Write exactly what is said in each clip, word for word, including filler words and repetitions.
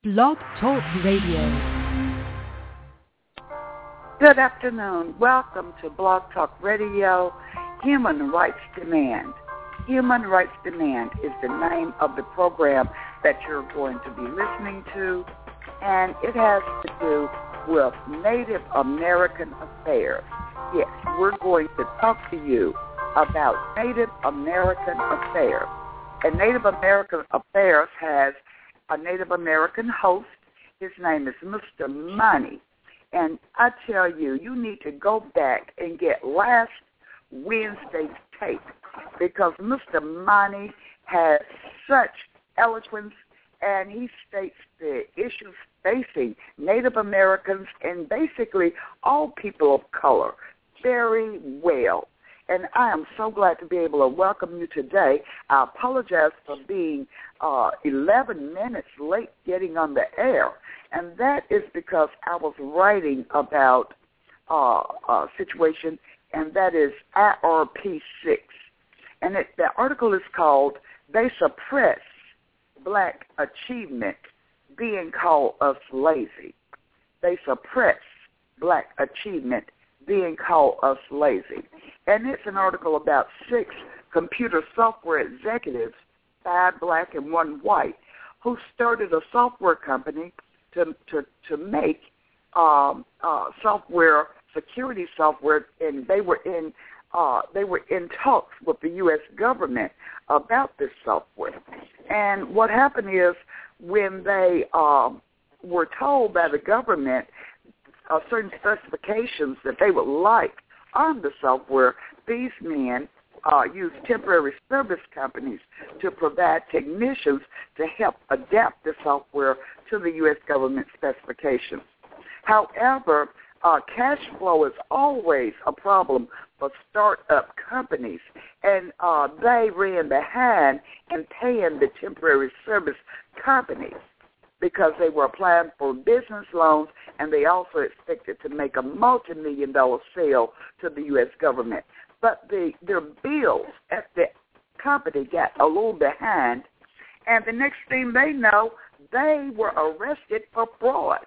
Blog Talk Radio. Good afternoon. Welcome to Blog Talk Radio, Human Rights Demand. Human Rights Demand is the name of the program that you're going to be listening to, and it has to do with Native American affairs. Yes, we're going to talk to you about Native American affairs. And Native American Affairs has a Native American host. His name is Mister Money. And I tell you, you need to go back and get last Wednesday's tape because Mister Money has such eloquence and he states the issues facing Native Americans and basically all people of color very well. And I am so glad to be able to welcome you today. I apologize for being uh, eleven minutes late getting on the air, and that is because I was writing about uh, a situation, and that is I R P six. And it, the article is called, They Suppress Black Achievement, Being Called Us Lazy. They suppress Black achievement, being called us lazy. And it's an article about six computer software executives, five black and one white, who started a software company to to, to make um, uh, software, security software, and they were in uh, they were in talks with the U S government about this software. And what happened is when they um, were told by the government Uh, certain specifications that they would like on the software, these men uh, use temporary service companies to provide technicians to help adapt the software to the U S government specifications. However, uh, cash flow is always a problem for startup companies, and uh, they ran behind in paying the temporary service companies because they were applying for business loans, and they also expected to make a multi-million dollar sale to the U S government. But the, their bills at the company got a little behind, and the next thing they know, they were arrested for fraud.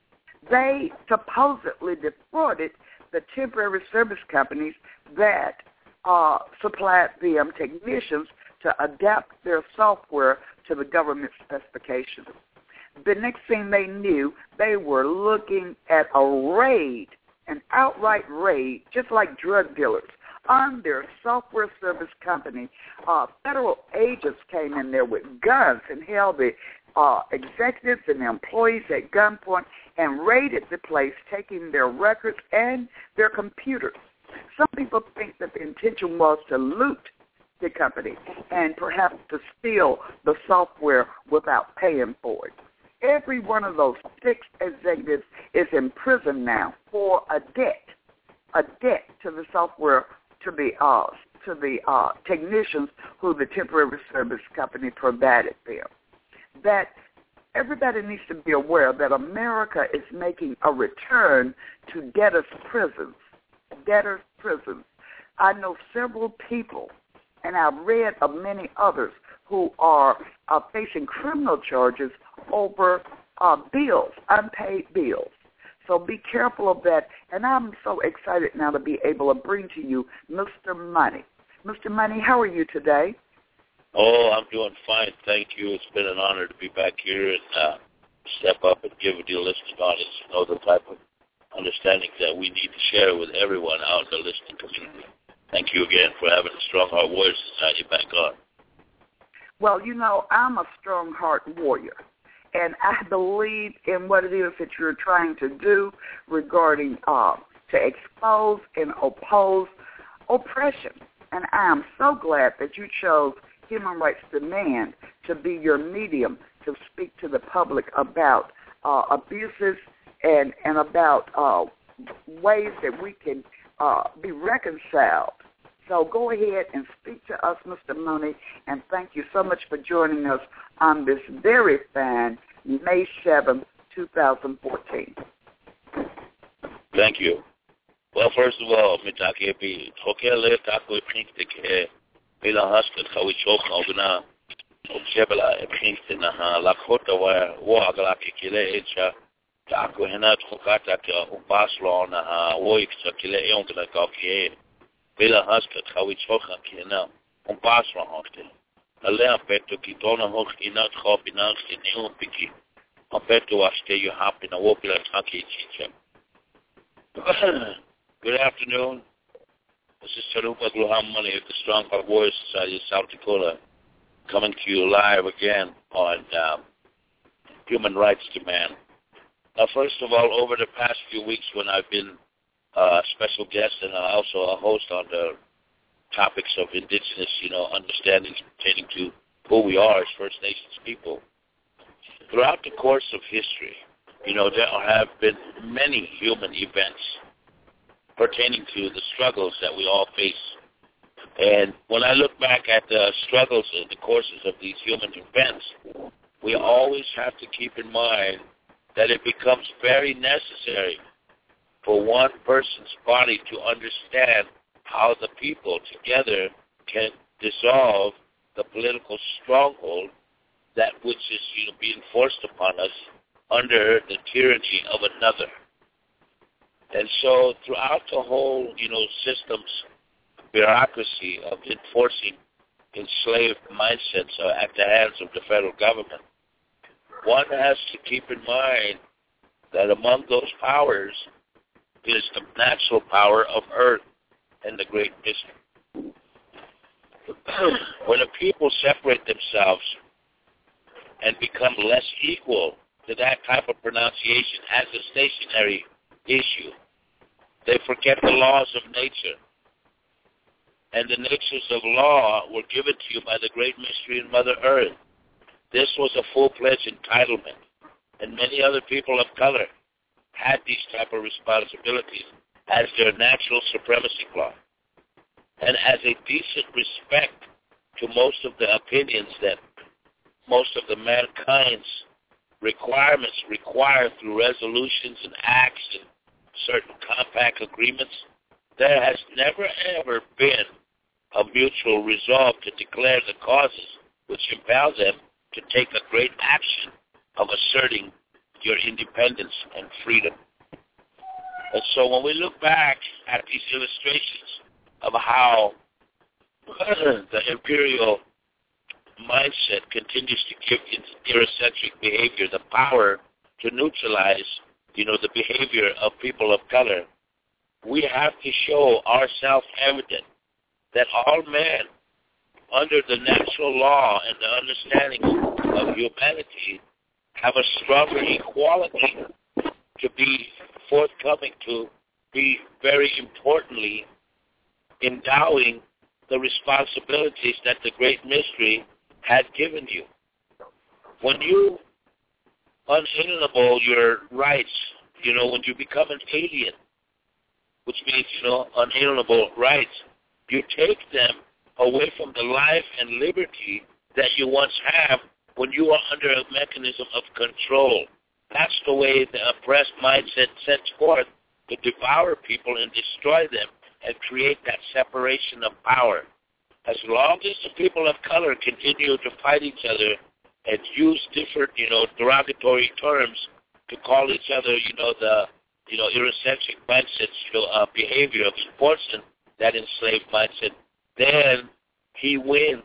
They supposedly defrauded the temporary service companies that uh, supplied them technicians to adapt their software to the government specifications. The next thing they knew, they were looking at a raid, an outright raid, just like drug dealers, on their software service company. Uh, federal agents came in there with guns and held the uh, executives and the employees at gunpoint and raided the place, taking their records and their computers. Some people think that the intention was to loot the company and perhaps to steal the software without paying for it. Every one of those six executives is in prison now for a debt, a debt to the software, to the uh, to the uh, technicians who the temporary service company provided them. That everybody needs to be aware that America is making a return to debtors' prisons, debtors' prisons. I know several people, and I've read of many others, who are uh, facing criminal charges over uh, bills, unpaid bills. So be careful of that. And I'm so excited now to be able to bring to you Mister Money. Mister Money, how are you today? Oh, I'm doing fine. Thank you. It's been an honor to be back here and uh, step up and give the listening audience you know, the type of understanding that we need to share with everyone out in the listening community. Thank you again for having a strong heart warrior society back on. Well, you know, I'm a strong heart warrior, and I believe in what it is that you're trying to do regarding uh, to expose and oppose oppression. And I am so glad that you chose Human Rights Demand to be your medium to speak to the public about uh, abuses and, and about uh, ways that we can uh, be reconciled. So go ahead and speak to us, Mister Money, and thank you so much for joining us on this very fine May seventh, twenty fourteen. Thank you. Well, first of all, Mitake, Hokele Tako Pink, Mila Huskat, Kawichok, Ogana, Ojebla epinste na ha lakota wa wa agala kile echa tako hena tokata ka upaslo na ha woik sa kile yongla ka ke bela haska kawi choka kina upaslo hoste ale apeto kitona hoch inat khop inat neu piki apeto aste you happen a wopila taki chicha. Good afternoon. This is Chalupa Gluhamani of the Strong Heart Warrior Society of South Dakota, coming to you live again on um, Human Rights Demand. Now, first of all, over the past few weeks when I've been a uh, special guest and also a host on the topics of indigenous, you know, understandings pertaining to who we are as First Nations people, throughout the course of history, you know, there have been many human events pertaining to the struggles that we all face. And when I look back at the struggles and the courses of these human events, we always have to keep in mind that it becomes very necessary for one person's body to understand how the people together can dissolve the political stronghold that which is, you know, being forced upon us under the tyranny of another. And so throughout the whole, you know, system's bureaucracy of enforcing enslaved mindsets uh, at the hands of the federal government, one has to keep in mind that among those powers is the natural power of earth and the great mystery. When a people separate themselves and become less equal to that type of pronunciation as a stationary issue, they forget the laws of nature. And the natures of law were given to you by the great mystery in Mother Earth. This was a full-fledged entitlement. And many other people of color had these type of responsibilities as their natural supremacy clause. And as a decent respect to most of the opinions that most of the mankind's requirements require through resolutions and acts and certain compact agreements, there has never, ever been a mutual resolve to declare the causes which impel them to take a great action of asserting your independence and freedom. And so when we look back at these illustrations of how the imperial mindset continues to give Eurocentric behavior the power to neutralize, you know, the behavior of people of color, we have to show our self-evident that all men, under the natural law and the understanding of humanity, have a stronger equality to be forthcoming, to be very importantly endowing the responsibilities that the great mystery had given you. When you unalienable your rights, you know, when you become an alien, which means, you know, unalienable rights, you take them away from the life and liberty that you once have when you are under a mechanism of control. That's the way the oppressed mindset sets forth to devour people and destroy them and create that separation of power. As long as the people of color continue to fight each other and use different, you know, derogatory terms to call each other, you know, the, you know, Eurocentric mindsets, you know, uh, behavior of enforcing that enslaved mindset, then he wins.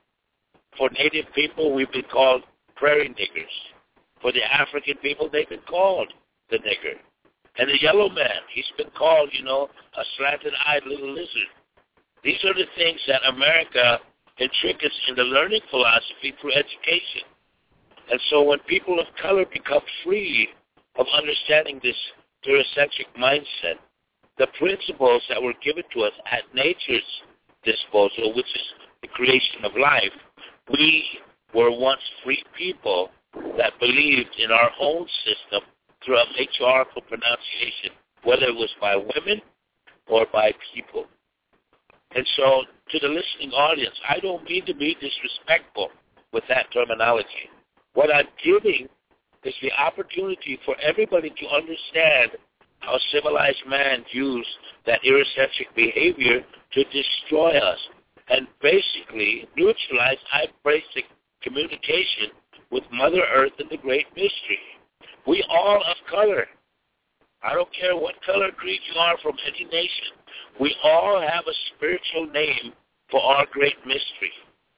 For Native people, we've been called prairie niggers. For the African people, they've been called the nigger. And the yellow man, he's been called, you know, a slanted-eyed little lizard. These are the things that America intricate in the learning philosophy through education. And so when people of color become free of understanding this Eurocentric mindset, the principles that were given to us at nature's disposal, which is the creation of life, we were once free people that believed in our own system through a matriarchal pronunciation, whether it was by women or by people. And so to the listening audience, I don't mean to be disrespectful with that terminology. What I'm giving is the opportunity for everybody to understand how civilized man used that Eurocentric behavior to destroy us and basically neutralize our basic communication with Mother Earth and the Great Mystery. We all of color. I don't care what color creed you are from any nation. We all have a spiritual name for our great mystery.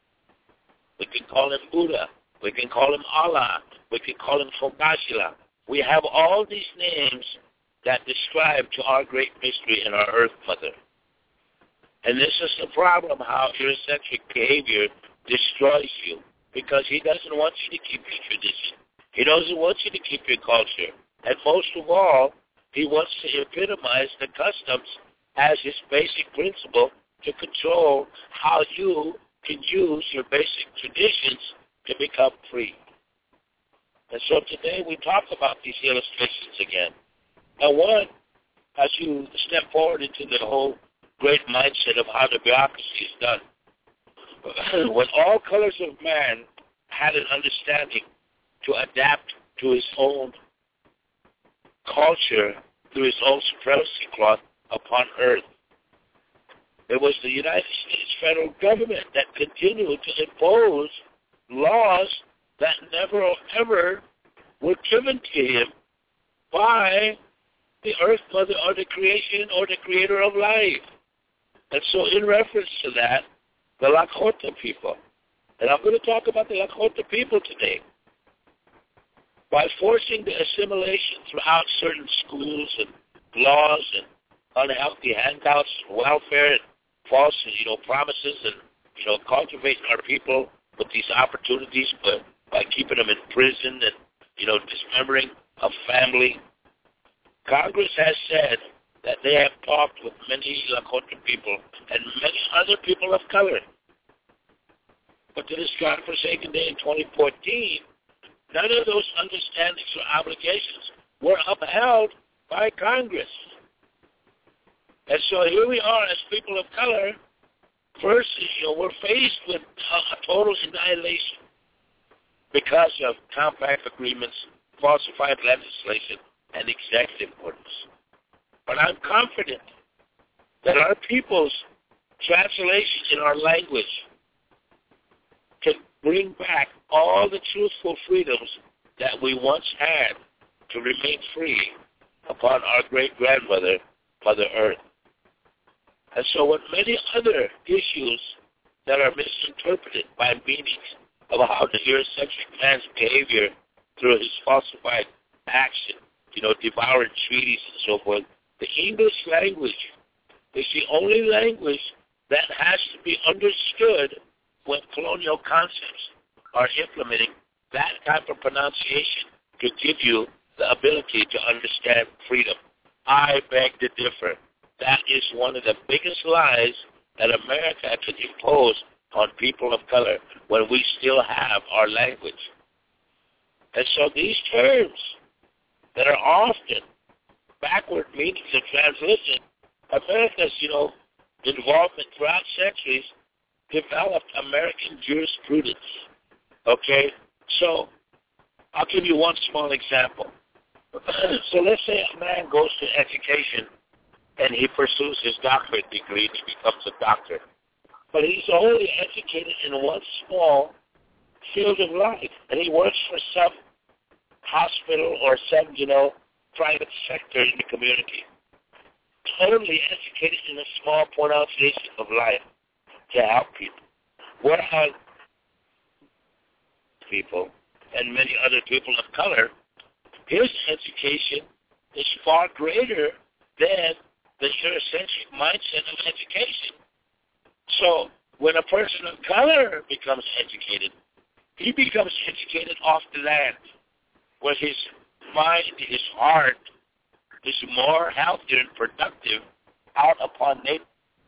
We can call him Buddha. We can call him Allah. We can call him Fogashila. We have all these names that describe to our great mystery and our Earth Mother. And this is the problem, how Eurocentric behavior destroys you, because he doesn't want you to keep your tradition. He doesn't want you to keep your culture. And most of all, he wants to epitomize the customs as his basic principle to control how you can use your basic traditions to become free. And so today we talk about these illustrations again. Now one, as you step forward into the whole great mindset of how the bureaucracy is done, when all colors of man had an understanding to adapt to his own culture through his own supremacy cloth upon earth, it was the United States federal government that continued to impose laws that never ever were given to him by the Earth Mother or the creation or the creator of life. And so in reference to that, the Lakota people, and I'm going to talk about the Lakota people today, by forcing the assimilation throughout certain schools and laws and unhealthy handouts and welfare and false, you know, promises and, you know, cultivating our people with these opportunities, but by keeping them in prison and, you know, dismembering a family. Congress has said that they have talked with many Lakota people and many other people of color. But to this godforsaken day in twenty fourteen, none of those understandings or obligations were upheld by Congress. And so here we are as people of color. First, you know, we're faced with a, a total annihilation because of compact agreements, falsified legislation, and executive orders. But I'm confident that our people's translation in our language can bring back all the truthful freedoms that we once had to remain free upon our great-grandmother, Mother Earth. And so with many other issues that are misinterpreted by meanings of how the Eurocentric man's behavior through his falsified action, you know, devouring treaties and so forth, the English language is the only language that has to be understood when colonial concepts are implementing that type of pronunciation to give you the ability to understand freedom. I beg to differ. That is one of the biggest lies that America could impose on people of color when we still have our language. And so these terms that are often backward meanings of translation, America's, you know, involvement throughout centuries developed American jurisprudence. Okay? So I'll give you one small example. So let's say a man goes to education and he pursues his doctorate degree and he becomes a doctor. But he's only educated in one small field of life, and he works for some hospital or some, you know, private sector in the community. Totally educated in a small pronunciation of life to help people. Whereas people and many other people of color, his education is far greater than the Eurocentric mindset of education. So when a person of color becomes educated, he becomes educated off the land, where his mind, his heart is more healthy and productive out upon nature.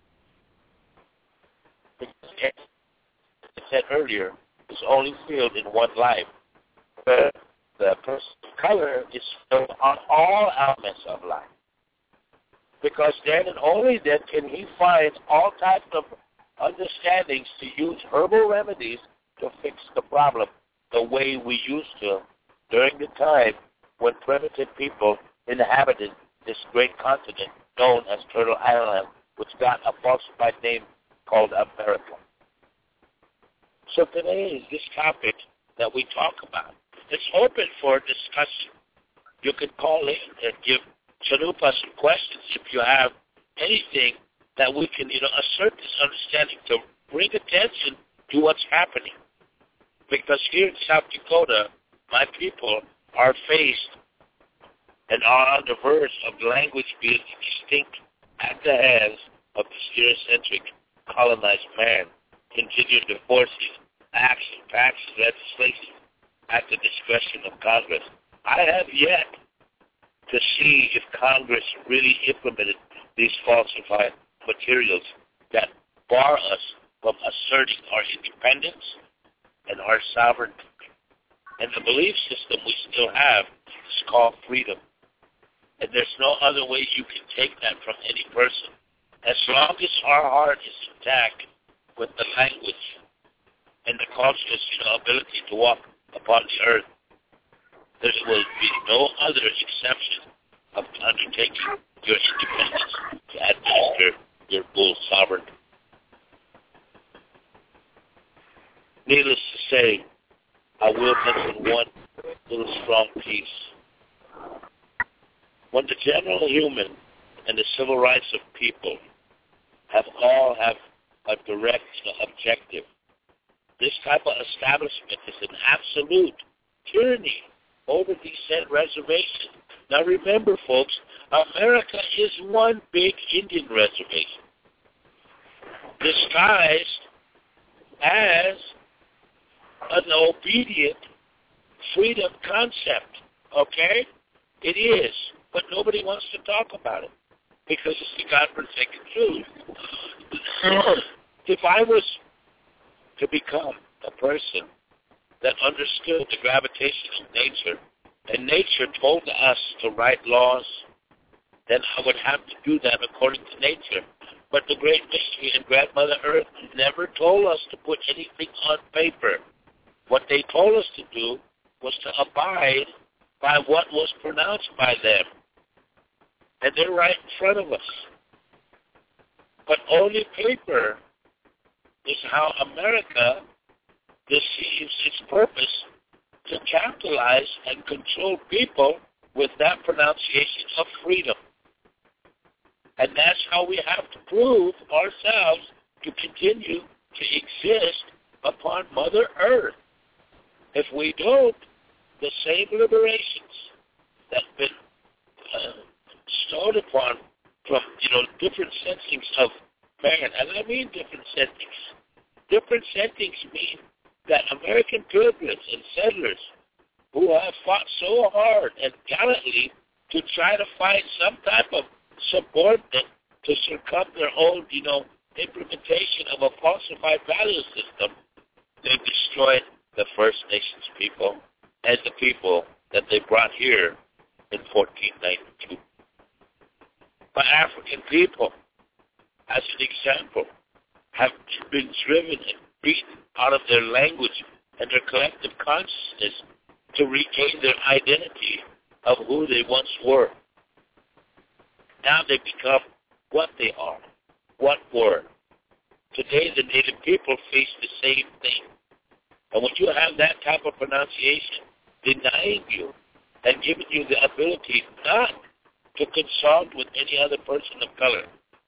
As I said earlier, is only filled in one life. But the person of color is filled on all elements of life. Because then and only then can he find all types of understandings to use herbal remedies to fix the problem the way we used to during the time when primitive people inhabited this great continent known as Turtle Island, which got a falsified name called America. So today, this topic that we talk about, it's open for discussion. You can call in and give Chanupa some questions if you have anything that we can, you know, assert this understanding to bring attention to what's happening. Because here in South Dakota, my people are faced and are on the verge of language being extinct at the hands of this Eurocentric colonized man, continued to forces, action, passes, legislation at the discretion of Congress. I have yet to see if Congress really implemented these falsified materials that bar us from asserting our independence and our sovereignty. And the belief system we still have is called freedom. And there's no other way you can take that from any person. As long as our heart is intact with the language and the conscious, you know, ability to walk upon the earth, there will be no other exception of undertaking your independence to administer your full sovereignty. Needless to say, I will mention one little strong piece. When the general human and the civil rights of people have all have a direct objective, this type of establishment is an absolute tyranny over these said reservations. Now remember, folks, America is one big Indian reservation, disguised as an obedient freedom concept, okay? It is, but nobody wants to talk about it because it's the God-forsaken truth. If I was to become a person that understood the gravitation of nature, and nature told us to write laws, then I would have to do that according to nature. But the great mystery and Grandmother Earth never told us to put anything on paper. What they told us to do was to abide by what was pronounced by them. And they're right in front of us. But only paper is how America deceives its purpose to capitalize and control people with that pronunciation of freedom. And that's how we have to prove ourselves to continue to exist upon Mother Earth. If we don't, the same liberations that have been uh, bestowed upon from, you know, different sensings of man, and I mean different sensings. Different sensings mean that American pilgrims and settlers who have fought so hard and gallantly to try to find some type of subordinate to circum their own, you know, implementation of a falsified value system, they destroyed the First Nations people and the people that they brought here in fourteen ninety-two. But African people, as an example, have been driven and beaten out of their language and their collective consciousness to regain their identity of who they once were. Now they become what they are, what were. Today the Native people face the same thing. And when you have that type of pronunciation denying you and giving you the ability not to consult with any other person of color,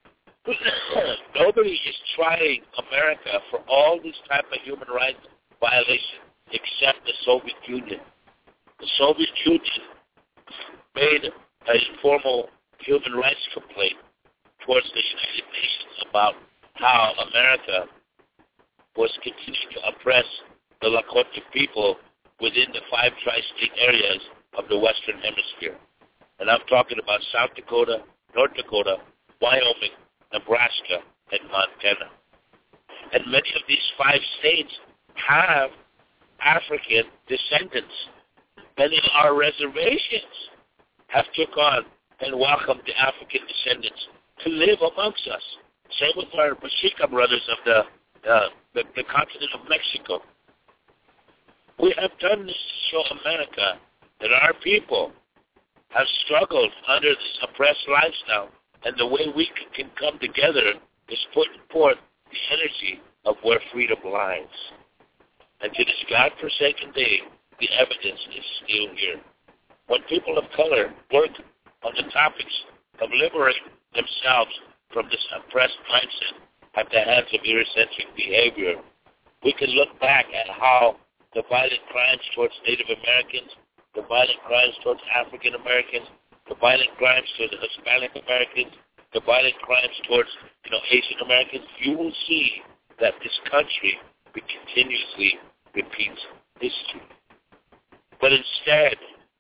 nobody is trying America for all these type of human rights violations except the Soviet Union. The Soviet Union made a formal human rights complaint towards the United Nations about how America was continuing to oppress the Lakota people within the five tri-state areas of the Western Hemisphere. And I'm talking about South Dakota, North Dakota, Wyoming, Nebraska, and Montana. And many of these five states have African descendants. Many of our reservations have took on and welcomed the African descendants to live amongst us. Same with our Mexica brothers of the, uh, the, the continent of Mexico. We have done this to show America that our people have struggled under this oppressed lifestyle, and the way we can come together is putting forth the energy of where freedom lies. And to this godforsaken day, the evidence is still here. When people of color work on the topics of liberating themselves from this oppressed mindset at the hands of Eurocentric behavior, we can look back at how the violent crimes towards Native Americans, the violent crimes towards African Americans, the violent crimes towards Hispanic Americans, the violent crimes towards, you know, Asian Americans, you will see that this country continuously repeats history. But instead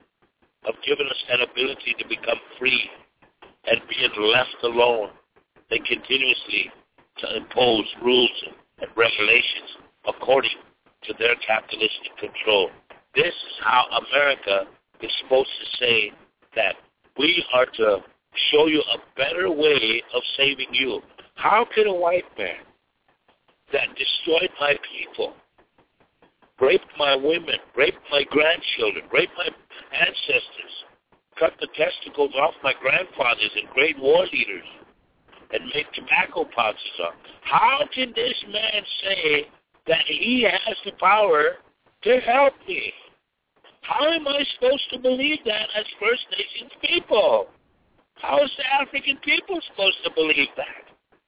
of giving us that ability to become free and being left alone, they continuously to impose rules and regulations according to their capitalistic control. This is how America is supposed to say that we are to show you a better way of saving you. How can a white man that destroyed my people, raped my women, raped my grandchildren, raped my ancestors, cut the testicles off my grandfathers and great war leaders, and made tobacco pouches on, how can this man say that he has the power to help me? How am I supposed to believe that as First Nations people? How is the African people supposed to believe that?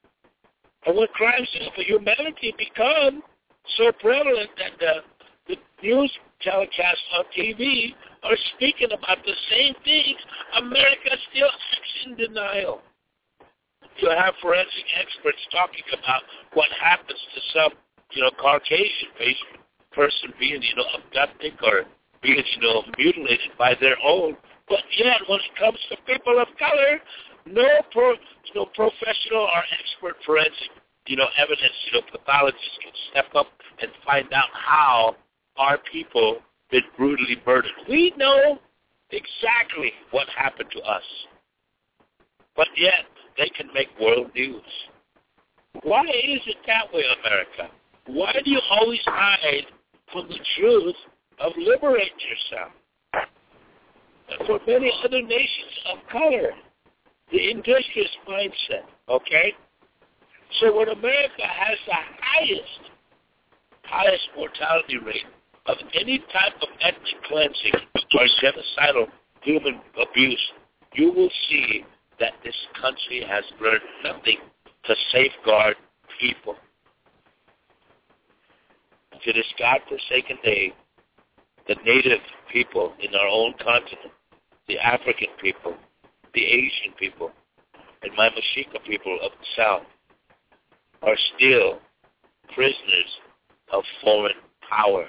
And when crimes of humanity become so prevalent that the, the news telecasts on T V are speaking about the same things, America still acts in denial. You have forensic experts talking about what happens to some, you know, Caucasian person being, you know, abducted or being, you know, mutilated by their own. But yet, when it comes to people of color, no pro, you know, professional or expert forensic, you know, evidence, you know, pathologists can step up and find out how our people been brutally murdered. We know exactly what happened to us. But yet, they can make world news. Why is it that way, America? Why do you always hide from the truth of liberating yourself? And for many other nations of color, the industrious mindset, okay? So when America has the highest, highest mortality rate of any type of ethnic cleansing or genocidal human abuse, you will see that this country has learned nothing to safeguard people. To this godforsaken day, the native people in our own continent, the African people, the Asian people, and my Mexica people of the South are still prisoners of foreign power.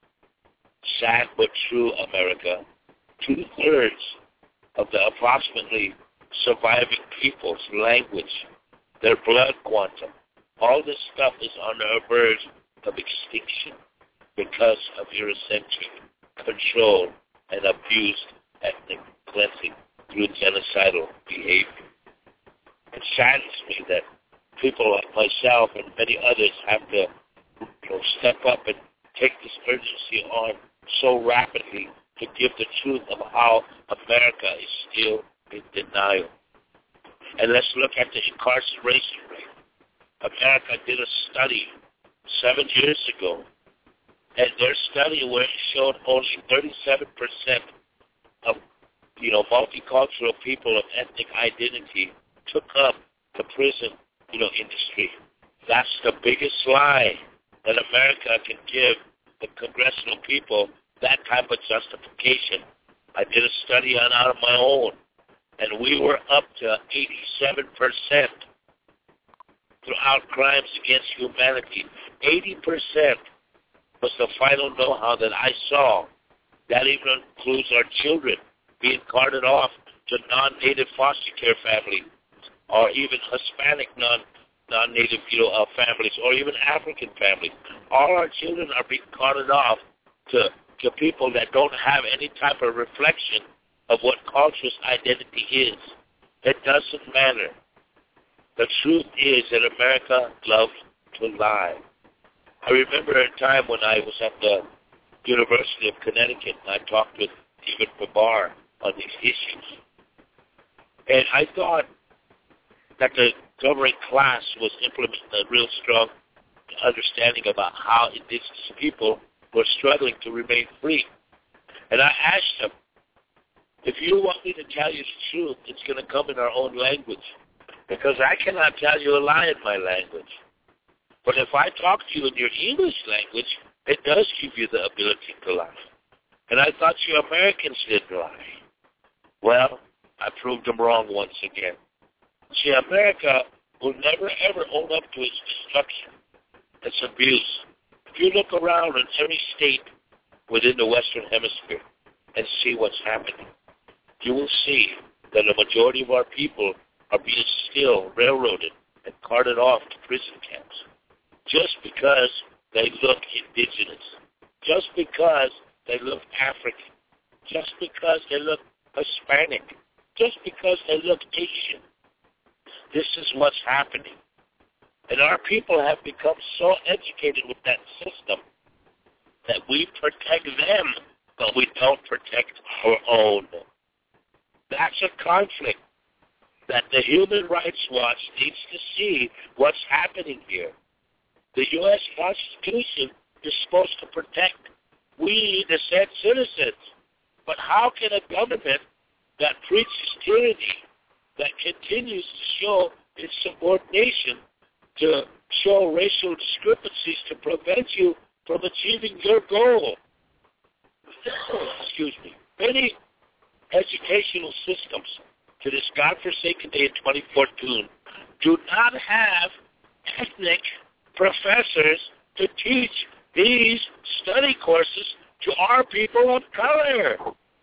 Sad but true, America. Two-thirds of the approximately surviving people's language, their blood quantum, all this stuff is on the verge of extinction because of Eurocentric control and abused ethnic cleansing through genocidal behavior. It saddens me that people like myself and many others have to, you know, step up and take this urgency on so rapidly to give the truth of how America is still in denial. And let's look at the incarceration rate. America did a study seven years ago, and their study where it showed only thirty-seven percent of, you know, multicultural people of ethnic identity took up the prison, you know, industry. That's the biggest lie that America can give the congressional people, that type of justification. I did a study on out of my own, and we were up to eighty-seven percent throughout crimes against humanity. eighty percent was the final know-how that I saw. That even includes our children being carted off to non-native foster care families, or even Hispanic non, non-native, you know, uh, families, or even African families. All our children are being carted off to, to people that don't have any type of reflection of what culture's identity is. It doesn't matter. The truth is that America loves to lie. I remember a time when I was at the University of Connecticut and I talked with Stephen Babar on these issues. And I thought that the governing class was implementing a real strong understanding about how indigenous people who are struggling to remain free. And I asked them, if you want me to tell you the truth, it's going to come in our own language, because I cannot tell you a lie in my language. But if I talk to you in your English language, it does give you the ability to lie. And I thought you Americans didn't lie. Well, I proved them wrong once again. See, America will never, ever own up to its destruction, its abuse. If you look around in every state within the Western Hemisphere and see what's happening, you will see that a majority of our people are being still railroaded and carted off to prison camps just because they look indigenous, just because they look African, just because they look Hispanic, just because they look Asian. This is what's happening. And our people have become so educated with that system that we protect them, but we don't protect our own. That's a conflict that the Human Rights Watch needs to see what's happening here. The U S Constitution is supposed to protect we, the said citizens. But how can a government that preaches tyranny, that continues to show its subordination, to show racial discrepancies to prevent you from achieving your goal? Excuse me. Many educational systems to this godforsaken day in twenty fourteen do not have ethnic professors to teach these study courses to our people of color.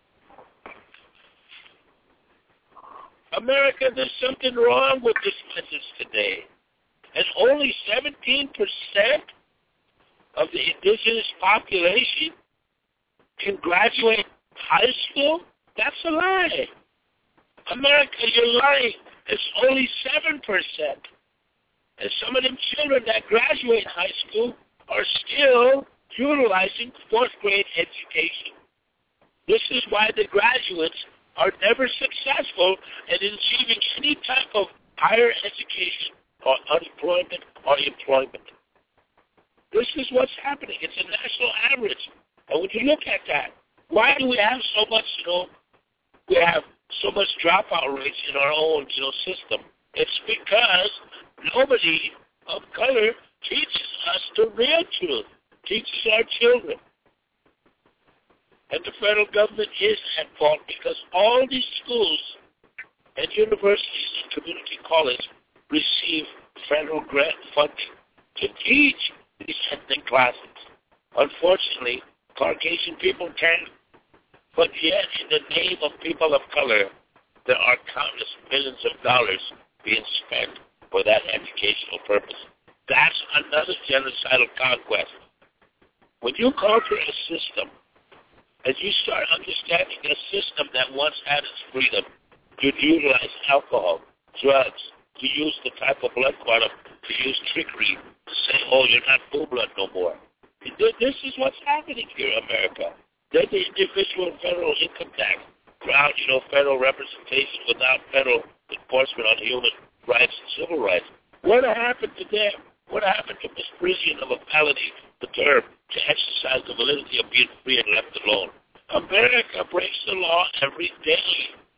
America, there's something wrong with this message today. And only seventeen percent of the indigenous population can graduate high school? That's a lie. America, you're lying. It's only seven percent. And some of them children that graduate high school are still utilizing fourth grade education. This is why the graduates are never successful in achieving any type of higher education or unemployment or employment. This is what's happening. It's a national average. And when you look at that, why do we have so much, you know, we have so much dropout rates in our own, you know, system? It's because nobody of color teaches us the real truth, teaches our children. And the federal government is at fault because all these schools and universities and community colleges receive federal grant funding to teach these ethnic classes. Unfortunately, Caucasian people can't. But yet, in the name of people of color, there are countless millions of dollars being spent for that educational purpose. That's another genocidal conquest. When you conquer a system, and you start understanding a system that once had its freedom, to utilize alcohol, drugs, to use the type of blood quantum, to use trickery, to say, oh, you're not full blood no more. This is what's happening here in America. Then the individual and federal income tax ground, you know, federal representation without federal enforcement on human rights and civil rights. What happened to them? What happened to misprision of a felony, the term, to exercise the validity of being free and left alone? America breaks the law every day.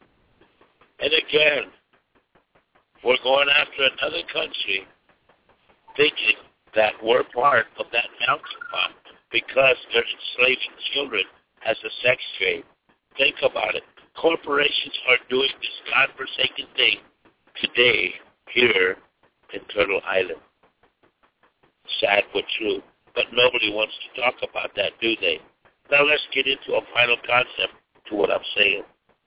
And again, we're going after another country thinking that we're part of that melting pot because they're enslaving children as a sex trade. Think about it. Corporations are doing this godforsaken thing today here in Turtle Island. Sad but true. But nobody wants to talk about that, do they? Now let's get into a final concept to what I'm saying.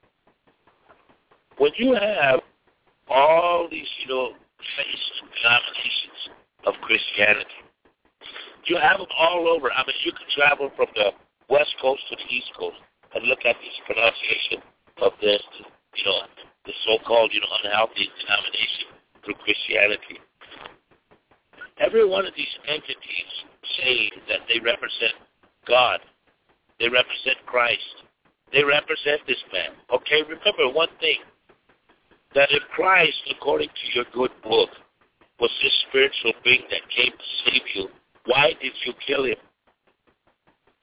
When you have all these, you know, faiths and denominations of Christianity, you have them all over. I mean, you can travel from the West Coast to the East Coast and look at this pronunciation of this, you know, the so-called, you know, unhealthy denomination through Christianity. Every one of these entities say that they represent God. They represent Christ. They represent this man. Okay, remember one thing, that if Christ, according to your good book, was this spiritual being that came to save you, why did you kill him?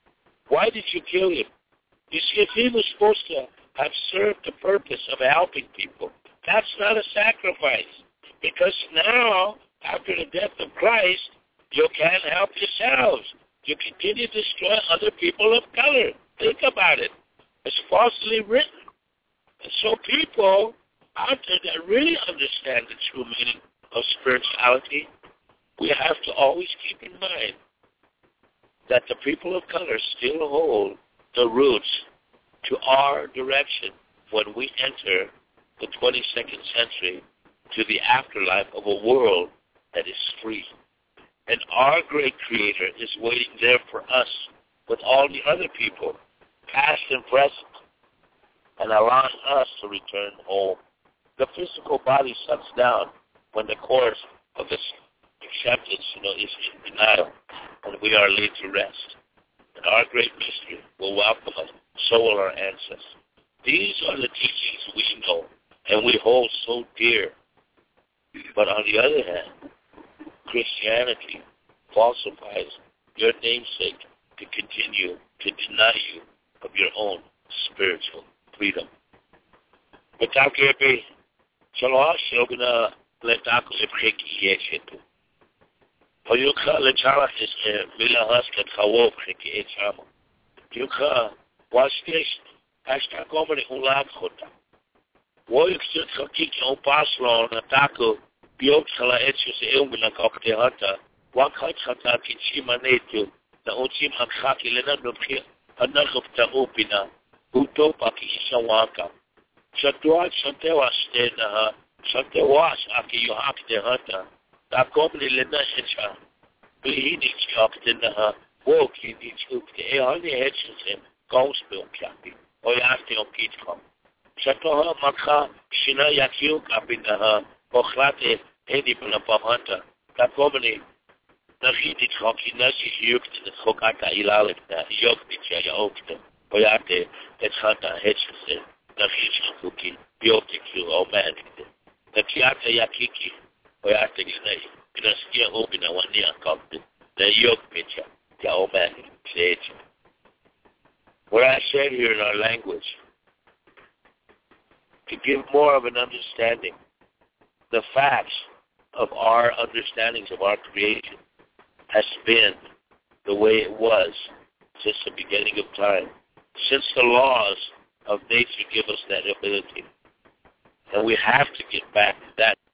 Why did you kill him? You see, if he was supposed to have served the purpose of helping people, that's not a sacrifice. Because now, after the death of Christ, you can't help yourselves. You continue to destroy other people of color. Think about it. It's falsely written. And so people out there that really understand the true meaning of spirituality, we have to always keep in mind that the people of color still hold the roots to our direction when we enter the twenty-second century to the afterlife of a world that is free. And our great Creator is waiting there for us with all the other people, past and present, and allowing us to return home. The physical body shuts down when the course of this acceptance, you know, is in denial, and we are laid to rest. And our great mystery will welcome us. So will our ancestors. These are the teachings we know and we hold so dear. But on the other hand, Christianity falsifies your namesake to continue to deny you of your own spiritual freedom. Without Shalom Shogana Letako Ibreki Yeshitu. Oyuka Letara is a Mila Huskat Hawo Kriki Echamo. Yuka was this Hasta Gomani Ulab Hota. Woyuk Sut Hakiki on Paslo Natako, Biok Sala Etchus Ilmina Kokte Hata, Wakat Hata Kichima Netu, the Ochim Hakaki Lenandopia, Anakopta Opina, Utopaki Shawaka. Shatuat Santewas Tenaha, Santewas Aki Yohak de Hata, Takomni Lenasha, Behini Chok Tenaha, Woki Nichuk, the Eoni Hedges, Gospel Kapi, Oyati on Kitcom. Shatoha Maka, Shina Yakuk Apinaha, Ochlate, Edipana Pamanta, Takomni, Nahiti Choki Nashi Yuk, the Hokata Ilalik, Yok Picha Okta, Oyate, Etchata Hedges. The Cookie, Biotic, O man. The Kiata Yakiki, Oyata Ginaskia open a one year company, the yoke picture, the old man, the What I said here in our language, to give more of an understanding, the facts of our understandings of our creation has been the way it was since the beginning of time, since the laws of nature give us that ability. And we have to get back to that